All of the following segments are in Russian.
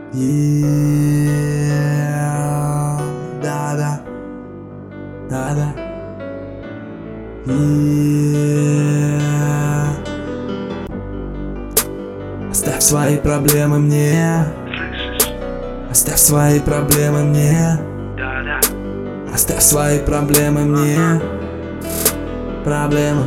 Да-да, да-да. Оставь свои проблемы мне. Оставь свои проблемы мне. Оставь свои проблемы мне. Проблемы.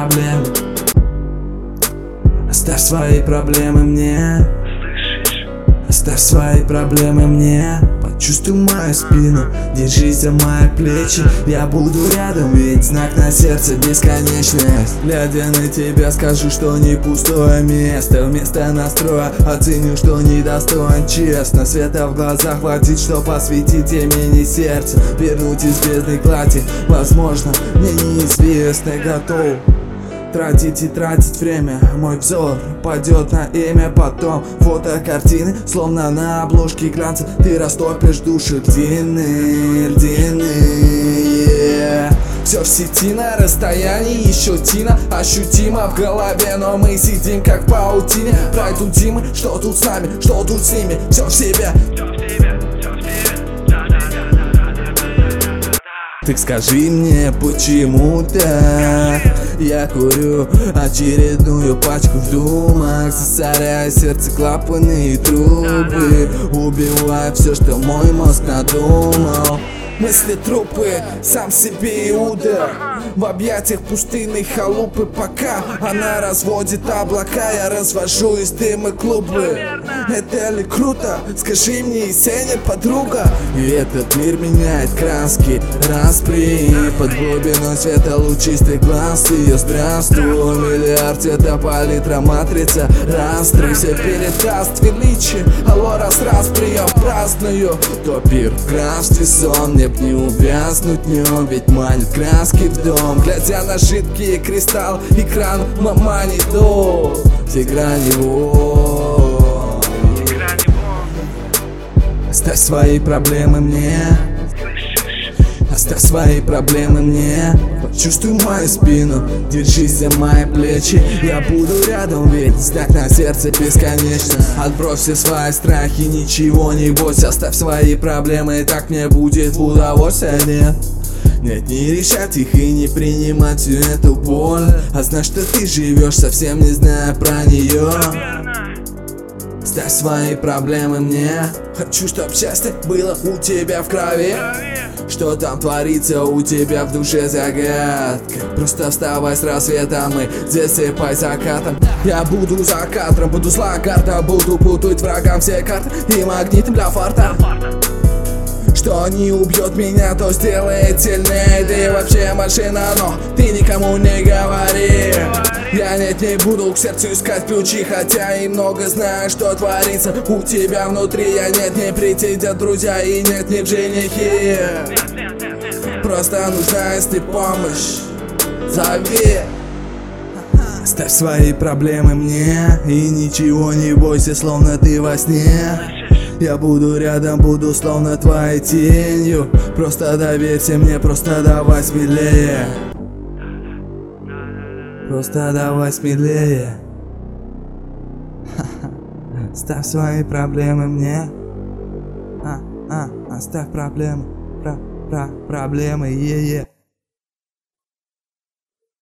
Оставь свои проблемы мне. Оставь свои проблемы мне. Почувствуй мою спину, держись за мои плечи. Я буду рядом, ведь знак на сердце бесконечность. Глядя на тебя, скажу, что не пустое место. Вместо настроя оценю, что недостоин честно. Света в глазах хватит, чтоб осветить темени сердца. Вернуть из бездны клади, возможно, мне неизвестно. Готов тратить и тратить время. Мой взор падет на имя, потом фотокартины, словно на обложке глянца. Ты растопишь души льдины. Все в сети на расстоянии, еще тина ощутимо в голове, но мы сидим как в паутине. Пройдут зимы, что тут с нами, что тут с ними, все в себе. Ты скажи мне, почему-то я курю очередную пачку в думах, засоряя сердце клапаны и трубы, убивая все, что мой мозг надумал. Мысли трупы, сам себе Иуда, в объятиях пустынной халупы. Пока она разводит облака, я развожу из дыма клубы. Это ли круто? Скажи мне, Есения, подруга. И этот мир меняет краски, распри под глубиной света лучистых глаз ее. Здравствуй, миллиард цвета, палитра, матрица, растры. Все передаст величие, алло, раз прием праздную. То пир в графстве, сон, мне не увязнуть в нем, ведь манит краски в дом. Глядя на жидкий кристалл, экран мама не до. Все грани вон. Оставь свои проблемы мне. Оставь свои проблемы мне. Почувствуй мою спину, держись за мои плечи. Я буду рядом, ведь знак на сердце бесконечно. Отбрось все свои страхи, ничего не бойся. Оставь свои проблемы, так мне будет в удовольствие. Нет, не решать их и не принимать всю эту боль. А знать, что ты живешь, совсем не зная про нее. Оставь свои проблемы мне. Хочу, чтоб счастье было у тебя в крови. Что там творится у тебя в душе, загадка. Просто вставай с рассветом и засыпай закатом. Я буду за кадром, буду зла карта. Буду путать врагам все карты и магнитом для фарта. Что не убьет меня, то сделает сильнее. Ты вообще машина, но ты никому не говори. Я не буду к сердцу искать ключи, хотя и много знаю, что творится у тебя внутри. Я не претендент, друзья, и не в женихи. Просто нужна, если помощь, зови. Оставь свои проблемы мне и ничего не бойся, словно ты во сне. Я буду рядом, буду словно твоей тенью. Просто доверься мне, просто давай смелее. Просто давай смелее. Оставь свои проблемы мне. Оставь проблемы, проблемы,